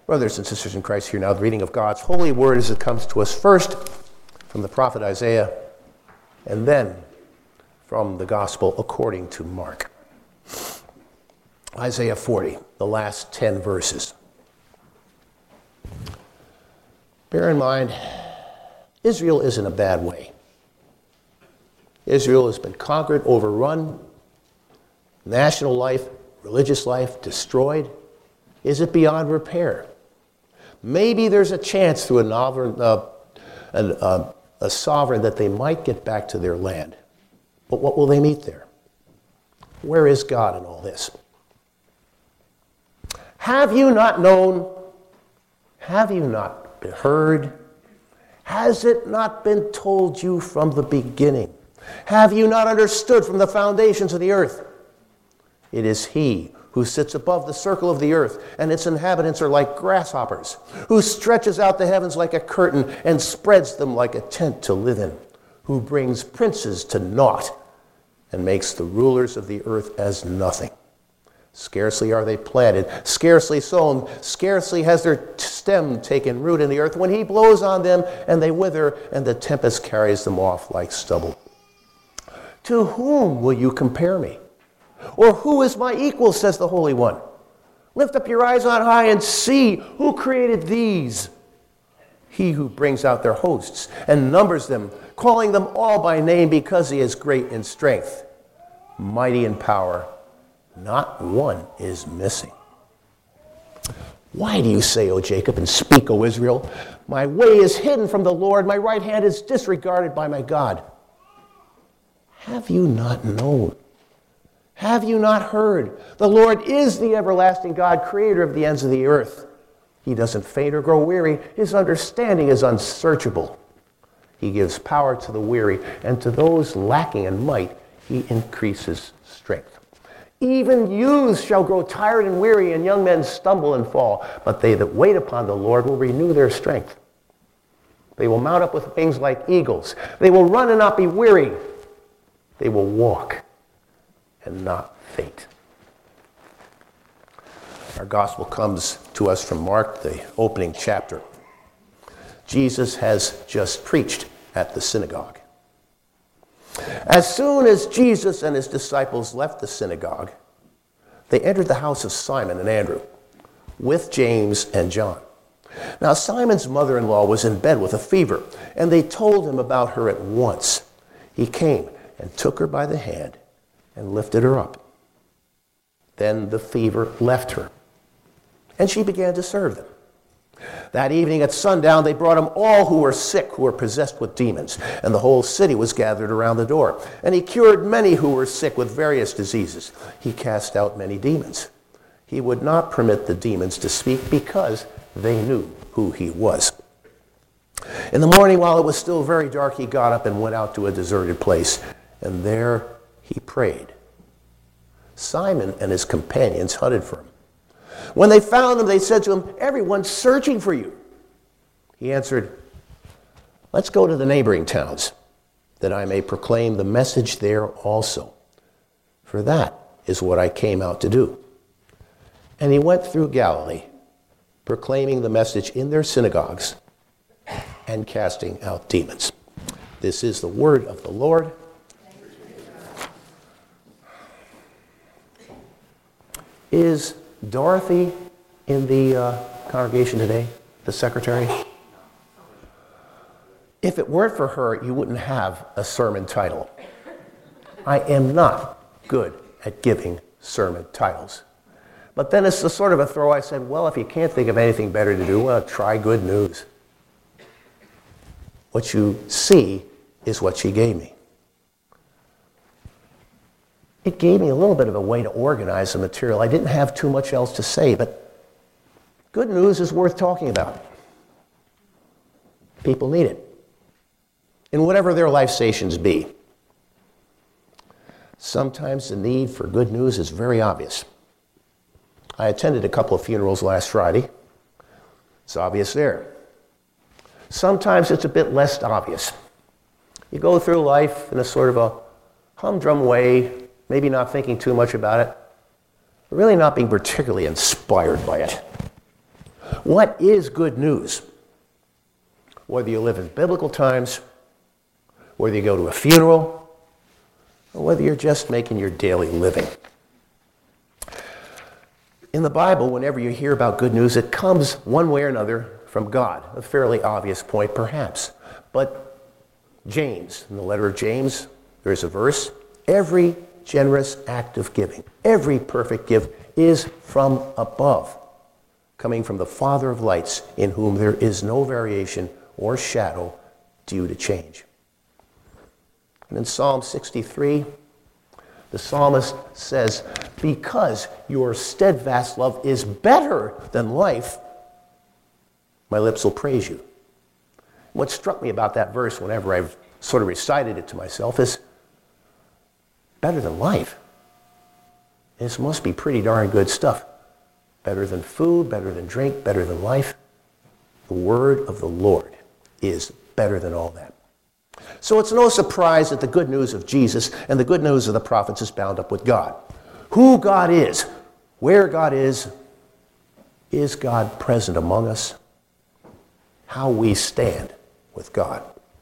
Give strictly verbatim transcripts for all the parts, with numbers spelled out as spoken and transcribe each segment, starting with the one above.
Brothers and sisters in Christ, hear now the reading of God's holy word as it comes to us first from the prophet Isaiah and then from the gospel according to Mark. Isaiah forty, the last ten verses. Bear in mind, Israel is in a bad way. Israel has been conquered, overrun, national life, religious life destroyed. Is it beyond repair? Maybe there's a chance through a, novel, uh, an, uh, a sovereign that they might get back to their land. But what will they meet there? Where is God in all this? Have you not known? Have you not heard? Has it not been told you from the beginning? Have you not understood from the foundations of the earth? It is He who sits above the circle of the earth, and its inhabitants are like grasshoppers, who stretches out the heavens like a curtain and spreads them like a tent to live in, who brings princes to naught and makes the rulers of the earth as nothing. Scarcely are they planted, scarcely sown, scarcely has their stem taken root in the earth, when He blows on them and they wither, and the tempest carries them off like stubble. To whom will you compare me? Or who is my equal, says the Holy One? Lift up your eyes on high and see who created these. He who brings out their hosts and numbers them, calling them all by name because He is great in strength, mighty in power. Not one is missing. Why do you say, O Jacob, and speak, O Israel? My way is hidden from the Lord, my right hand is disregarded by my God. Have you not known? Have you not heard? The Lord is the everlasting God, creator of the ends of the earth. He doesn't faint or grow weary. His understanding is unsearchable. He gives power to the weary, and to those lacking in might, He increases strength. Even youths shall grow tired and weary, and young men stumble and fall. But they that wait upon the Lord will renew their strength. They will mount up with wings like eagles. They will run and not be weary. They will walk and not faint. Our gospel comes to us from Mark, the opening chapter. Jesus has just preached at the synagogue. As soon as Jesus and His disciples left the synagogue, they entered the house of Simon and Andrew with James and John. Now Simon's mother-in-law was in bed with a fever, and they told him about her at once. He came and took her by the hand and lifted her up. Then the fever left her, and she began to serve them. That evening at sundown, they brought Him all who were sick, who were possessed with demons, and the whole city was gathered around the door. And He cured many who were sick with various diseases. He cast out many demons. He would not permit the demons to speak because they knew who He was. In the morning, while it was still very dark, He got up and went out to a deserted place, and there He prayed. Simon and his companions hunted for Him. When they found Him, they said to Him, "Everyone's searching for you." He answered, "Let's go to the neighboring towns, that I may proclaim the message there also. For that is what I came out to do." And He went through Galilee, proclaiming the message in their synagogues and casting out demons. This is the word of the Lord. Is Dorothy in the uh, congregation today, the secretary? If it weren't for her, you wouldn't have a sermon title. I am not good at giving sermon titles. But then it's the sort of a throw. I said, well, if you can't think of anything better to do, well, try good news. What you see is what she gave me. It gave me a little bit of a way to organize the material. I didn't have too much else to say, but good news is worth talking about. People need it, in whatever their life stations be. Sometimes the need for good news is very obvious. I attended a couple of funerals last Friday. It's obvious there. Sometimes it's a bit less obvious. You go through life in a sort of a humdrum way, maybe not thinking too much about it, but really not being particularly inspired by it. What is good news? Whether you live in biblical times, whether you go to a funeral, or whether you're just making your daily living. In the Bible, whenever you hear about good news, it comes one way or another from God. A fairly obvious point, perhaps. But James, in the letter of James, there's a verse, every generous act of giving, every perfect gift is from above, coming from the Father of lights, in whom there is no variation or shadow due to change. And in Psalm sixty-three, the psalmist says, because your steadfast love is better than life, my lips will praise you. What struck me about that verse whenever I've sort of recited it to myself is, better than life. This must be pretty darn good stuff. Better than food, better than drink, better than life. The word of the Lord is better than all that. So it's no surprise that the good news of Jesus and the good news of the prophets is bound up with God. Who God is, where God is, is God present among us, how we stand with God.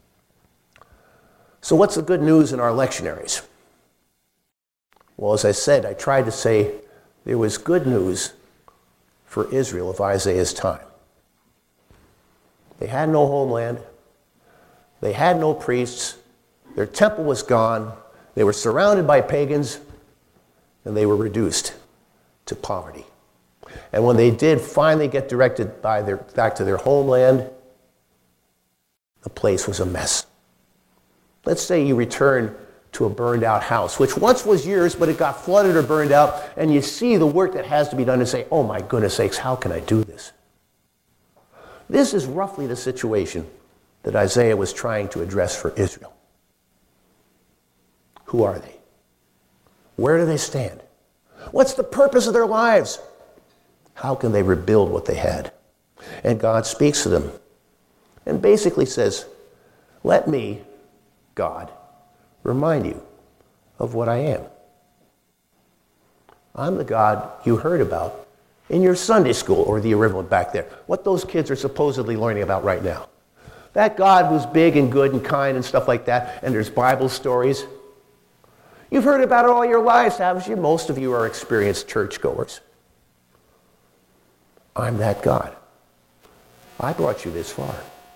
So what's the good news in our lectionaries? Well, as I said, I tried to say there was good news for Israel of Isaiah's time. They had no homeland. They had no priests. Their temple was gone. They were surrounded by pagans, and they were reduced to poverty. And when they did finally get directed by their, back to their homeland, the place was a mess. Let's say you return to a burned out house, which once was yours, but it got flooded or burned out, and you see the work that has to be done and say, oh my goodness sakes, how can I do this? This is roughly the situation that Isaiah was trying to address for Israel. Who are they? Where do they stand? What's the purpose of their lives? How can they rebuild what they had? And God speaks to them and basically says, let me, God, remind you of what I am. I'm the God you heard about in your Sunday school or the equivalent back there. What those kids are supposedly learning about right now. That God who's big and good and kind and stuff like that, and there's Bible stories. You've heard about it all your lives, haven't you? Most of you are experienced churchgoers. I'm that God. I brought you this far.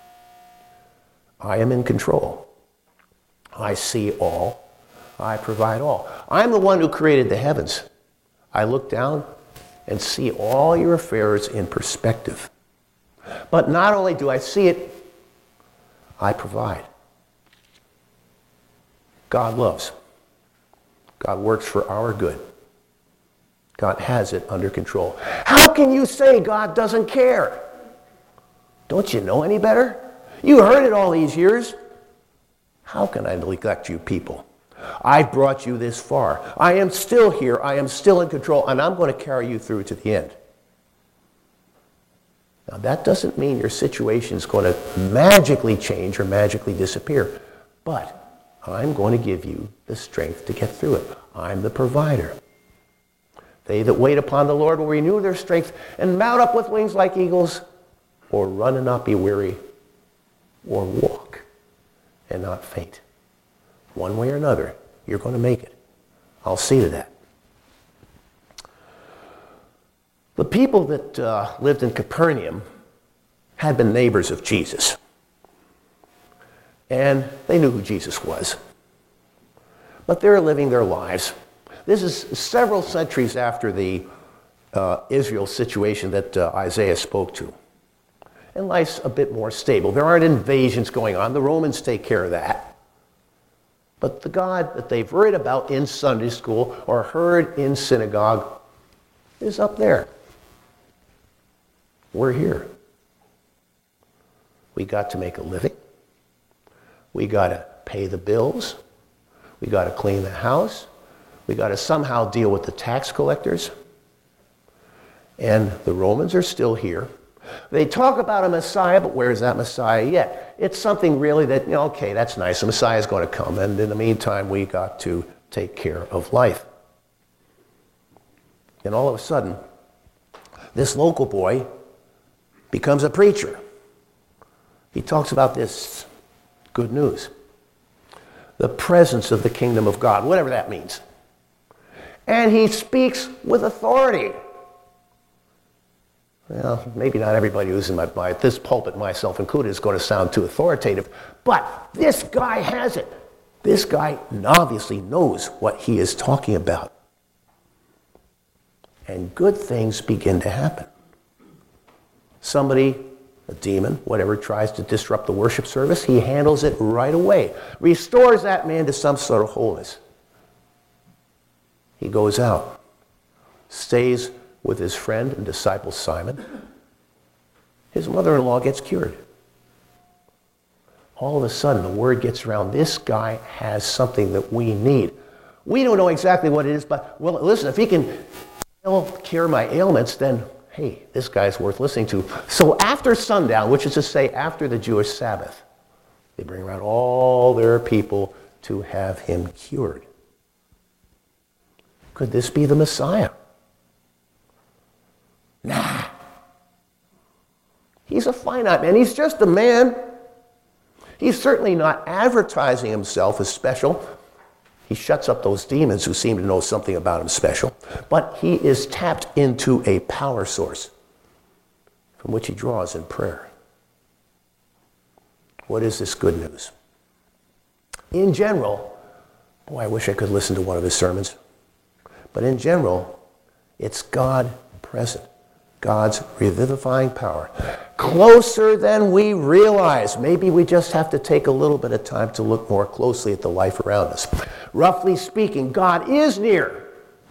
I am in control. I see all. I provide all. I'm the one who created the heavens. I look down and see all your affairs in perspective. But not only do I see it, I provide. God loves. God works for our good. God has it under control. How can you say God doesn't care? Don't you know any better? You heard it all these years. How can I neglect you people? I brought you this far. I am still here. I am still in control, and I'm going to carry you through to the end. Now, that doesn't mean your situation is going to magically change or magically disappear, but I'm going to give you the strength to get through it. I'm the provider. They that wait upon the Lord will renew their strength and mount up with wings like eagles, or run and not be weary, or walk and not faint. One way or another, you're going to make it. I'll see to that. The people that uh, lived in Capernaum had been neighbors of Jesus. And they knew who Jesus was. But they're living their lives. This is several centuries after the uh, Israel situation that uh, Isaiah spoke to. And life's a bit more stable. There aren't invasions going on. The Romans take care of that. But the God that they've read about in Sunday school or heard in synagogue is up there. We're here. We got to make a living. We got to pay the bills. We got to clean the house. We got to somehow deal with the tax collectors. And the Romans are still here. They talk about a Messiah, but where's that Messiah yet? It's something really that, you know, okay, that's nice. The Messiah is going to come. And in the meantime, we got to take care of life. And all of a sudden, this local boy becomes a preacher. He talks about this good news. The presence of the kingdom of God, whatever that means. And he speaks with authority. Well, maybe not everybody who's in my, my this pulpit, myself included, is going to sound too authoritative, but this guy has it. This guy obviously knows what he is talking about. And good things begin to happen. Somebody, a demon, whatever, tries to disrupt the worship service, he handles it right away, restores that man to some sort of wholeness. He goes out, stays with his friend and disciple Simon. His mother-in-law gets cured. All of a sudden, the word gets around, this guy has something that we need. We don't know exactly what it is, but, well, listen, if he can cure my ailments, then, hey, this guy's worth listening to. So after sundown, which is to say after the Jewish Sabbath, they bring around all their people to have him cured. Could this be the Messiah? Nah. He's a finite man. He's just a man. He's certainly not advertising himself as special. He shuts up those demons who seem to know something about him special. But he is tapped into a power source from which he draws in prayer. What is this good news? In general, boy, I wish I could listen to one of his sermons. But in general, it's God present. God's revivifying power. Closer than we realize. Maybe we just have to take a little bit of time to look more closely at the life around us. Roughly speaking, God is near.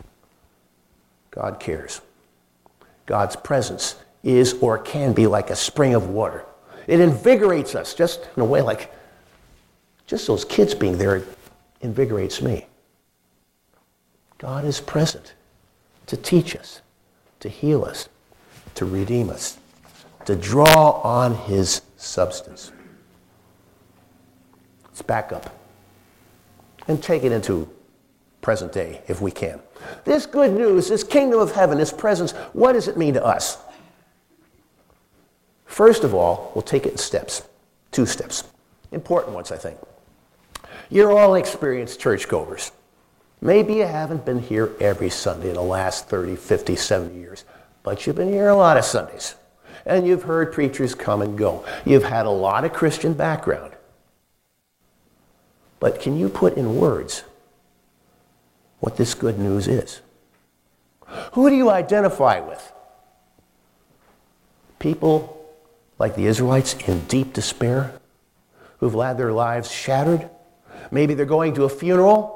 God cares. God's presence is or can be like a spring of water. It invigorates us, just in a way like, just those kids being there invigorates me. God is present to teach us, to heal us, to redeem us, to draw on his substance. Let's back up and take it into present day if we can. This good news, this kingdom of heaven, this presence, what does it mean to us? First of all, we'll take it in steps, two steps, important ones, I think. You're all experienced churchgoers. Maybe you haven't been here every Sunday in the last thirty, fifty, seventy years, but you've been here a lot of Sundays. And you've heard preachers come and go. You've had a lot of Christian background. But can you put in words what this good news is? Who do you identify with? People like the Israelites in deep despair, who've had their lives shattered? Maybe they're going to a funeral.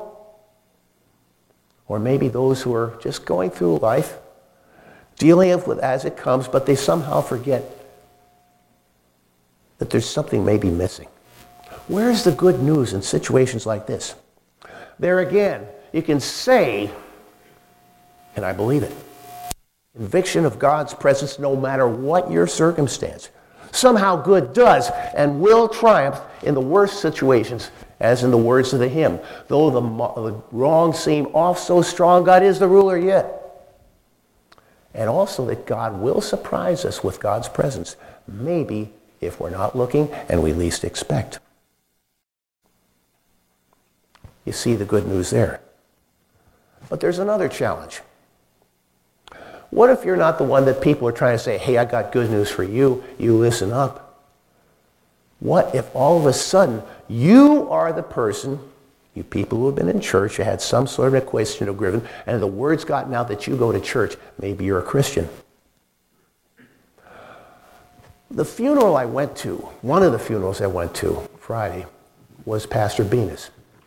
Or maybe those who are just going through life, dealing with it as it comes, but they somehow forget that there's something maybe missing. Where's the good news in situations like this? There again, you can say, and I believe it, conviction of God's presence no matter what your circumstance. Somehow good does and will triumph in the worst situations, as in the words of the hymn. Though the, the wrong seem off so strong, God is the ruler yet. And also that God will surprise us with God's presence, maybe if we're not looking and we least expect. You see the good news there. But there's another challenge. What if you're not the one that people are trying to say, hey, I got good news for you, you listen up? What if all of a sudden you are the person, you people who have been in church, you had some sort of equation of given, and the word's gotten out that you go to church, maybe you're a Christian. The funeral I went to, one of the funerals I went to Friday, was Pastor Bena's.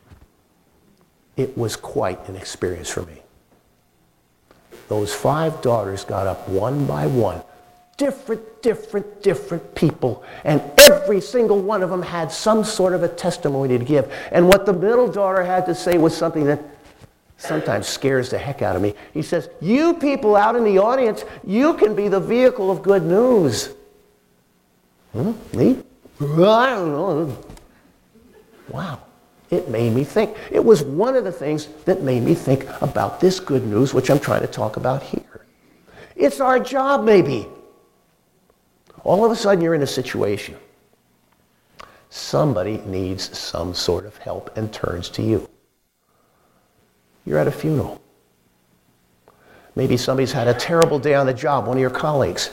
It was quite an experience for me. Those five daughters got up one by one, different, different, different people, and every single one of them had some sort of a testimony to give. And what the middle daughter had to say was something that sometimes scares the heck out of me. He says, you people out in the audience, you can be the vehicle of good news. Hmm? Me? I don't know. Wow. It made me think. It was one of the things that made me think about this good news, which I'm trying to talk about here. It's our job, maybe. All of a sudden you're in a situation. Somebody needs some sort of help and turns to you. You're at a funeral. Maybe somebody's had a terrible day on the job, one of your colleagues.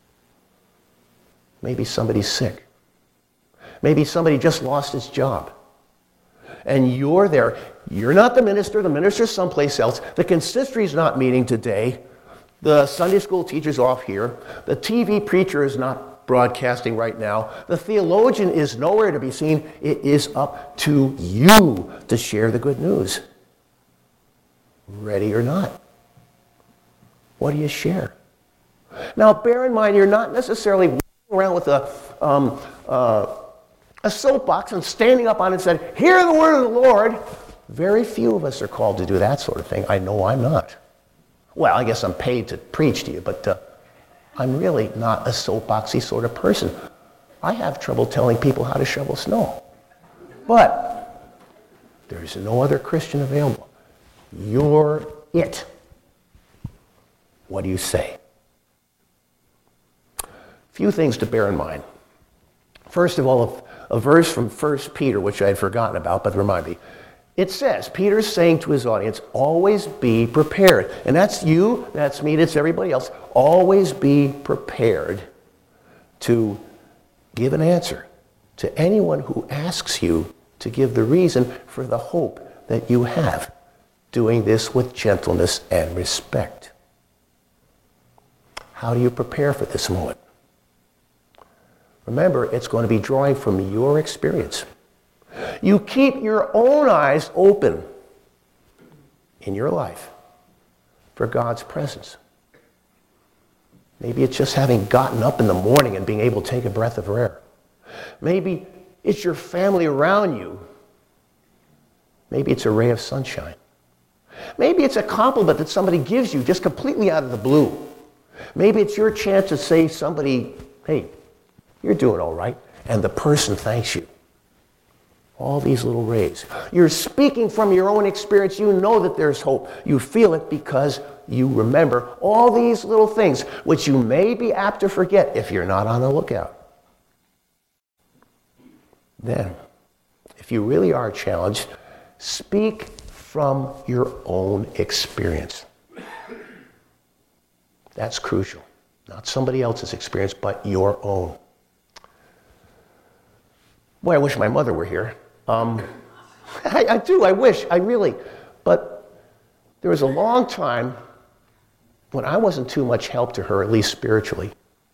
Maybe somebody's sick. Maybe somebody just lost his job. And you're there. You're not the minister. The minister's someplace else. The consistory's not meeting today. The Sunday school teacher's off here. The T V preacher is not broadcasting right now. The theologian is nowhere to be seen. It is up to you to share the good news. Ready or not. What do you share? Now, bear in mind, you're not necessarily walking around with a, um, uh, a soapbox and standing up on it and saying, hear the word of the Lord. Very few of us are called to do that sort of thing. I know I'm not. Well, I guess I'm paid to preach to you, but uh, I'm really not a soapboxy sort of person. I have trouble telling people how to shovel snow. But there's no other Christian available. You're it. What do you say? Few things to bear in mind. First of all, a, a verse from First Peter, which I had forgotten about, but remind me. It says, Peter's saying to his audience, always be prepared. And that's you, that's me, that's everybody else. Always be prepared to give an answer to anyone who asks you to give the reason for the hope that you have. Doing this with gentleness and respect. How do you prepare for this moment? Remember, it's going to be drawing from your experience. You keep your own eyes open in your life for God's presence. Maybe it's just having gotten up in the morning and being able to take a breath of air. Maybe it's your family around you. Maybe it's a ray of sunshine. Maybe it's a compliment that somebody gives you just completely out of the blue. Maybe it's your chance to say to somebody, hey, you're doing all right, and the person thanks you. All these little rays. You're speaking from your own experience. You know that there's hope. You feel it because you remember all these little things, which you may be apt to forget if you're not on the lookout. Then, if you really are challenged, speak from your own experience. That's crucial. Not somebody else's experience, but your own. Boy, I wish my mother were here. Um, I, I do, I wish, I really. But there was a long time when I wasn't too much help to her, at least spiritually.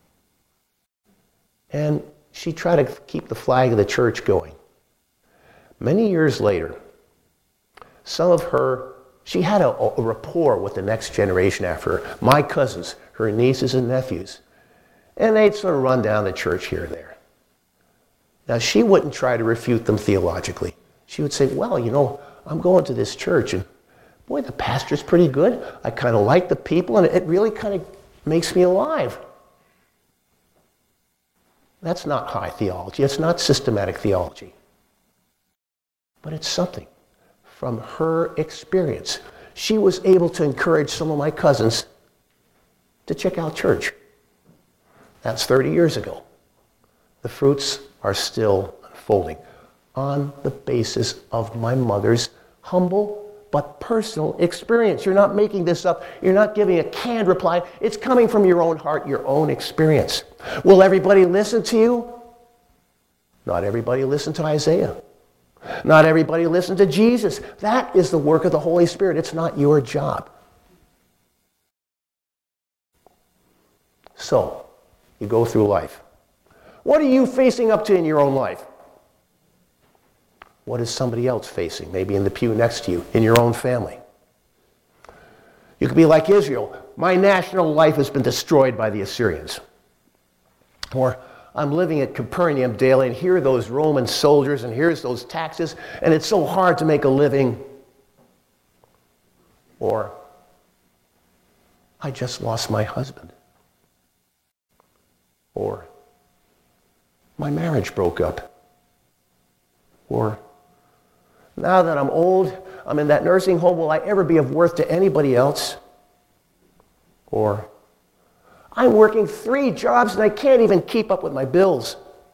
And she tried to keep the flag of the church going. Many years later, some of her, she had a, a rapport with the next generation after her, my cousins, her nieces and nephews. And they'd sort of run down the church here and there. Now, she wouldn't try to refute them theologically. She would say, well, you know, I'm going to this church, and boy, the pastor's pretty good. I kind of like the people, and it really kind of makes me alive. That's not high theology. It's not systematic theology. But it's something from her experience. She was able to encourage some of my cousins to check out church. That's thirty years ago. The fruits are still unfolding on the basis of my mother's humble but personal experience. You're not making this up. You're not giving a canned reply. It's coming from your own heart, your own experience. Will everybody listen to you? Not everybody listened to Isaiah. Not everybody listened to Jesus. That is the work of the Holy Spirit. It's not your job. So, you go through life. What are you facing up to in your own life? What is somebody else facing, maybe in the pew next to you, in your own family? You could be like Israel. My national life has been destroyed by the Assyrians. Or I'm living at Capernaum daily, and here are those Roman soldiers, and here's those taxes, and it's so hard to make a living. Or I just lost my husband. Or my marriage broke up. Or now that I'm old, I'm in that nursing home, will I ever be of worth to anybody else? Or I'm working three jobs and I can't even keep up with my bills.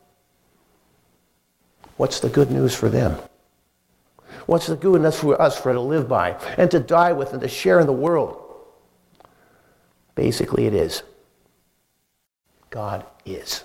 What's the good news for them? What's the good news for us for to live by and to die with and to share in the world? Basically, it is. God is.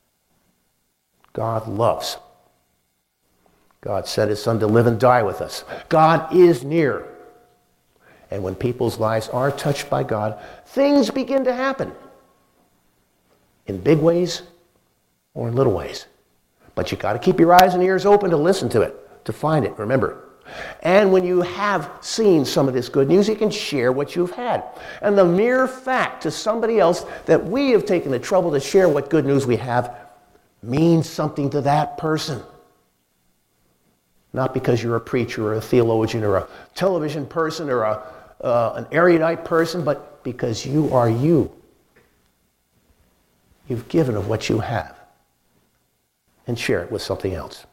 God loves. God sent his son to live and die with us. God is near. And when people's lives are touched by God, things begin to happen. In big ways or in little ways. But you got to keep your eyes and ears open to listen to it, to find it, remember. And when you have seen some of this good news, you can share what you've had. And the mere fact to somebody else that we have taken the trouble to share what good news we have means something to that person. Not because you're a preacher or a theologian or a television person or a, uh, an erudite person, but because you are you. You've given of what you have. And share it with something else.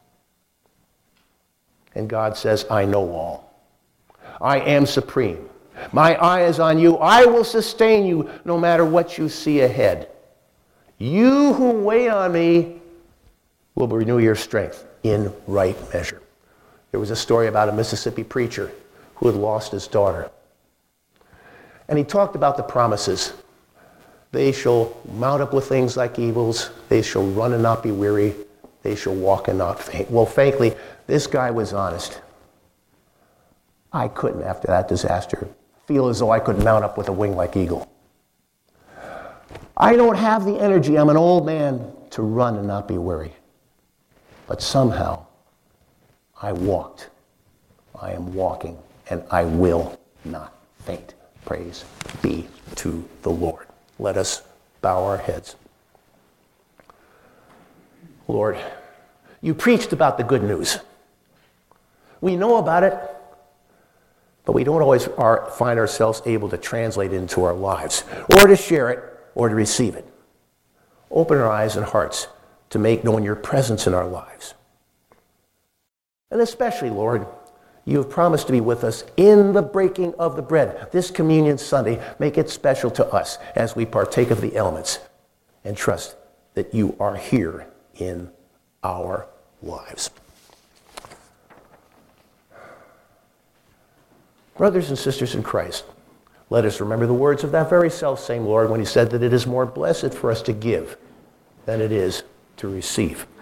And God says, I know all. I am supreme. My eye is on you. I will sustain you no matter what you see ahead. You who wait on me will renew your strength in right measure. There was a story about a Mississippi preacher who had lost his daughter. And he talked about the promises. They shall mount up with things like eagles. They shall run and not be weary. They shall walk and not faint. Well, frankly, this guy was honest. I couldn't, after that disaster, feel as though I could mount up with a wing like eagle. I don't have the energy, I'm an old man, to run and not be weary. But somehow, I walked. I am walking, and I will not faint. Praise be to the Lord. Let us bow our heads. Lord, you preached about the good news. We know about it, but we don't always are, find ourselves able to translate it into our lives, or to share it, or to receive it. Open our eyes and hearts to make known your presence in our lives. And especially, Lord, you have promised to be with us in the breaking of the bread. This Communion Sunday, make it special to us as we partake of the elements and trust that you are here in our lives. Brothers and sisters in Christ, let us remember the words of that very self-same Lord when he said that it is more blessed for us to give than it is to receive.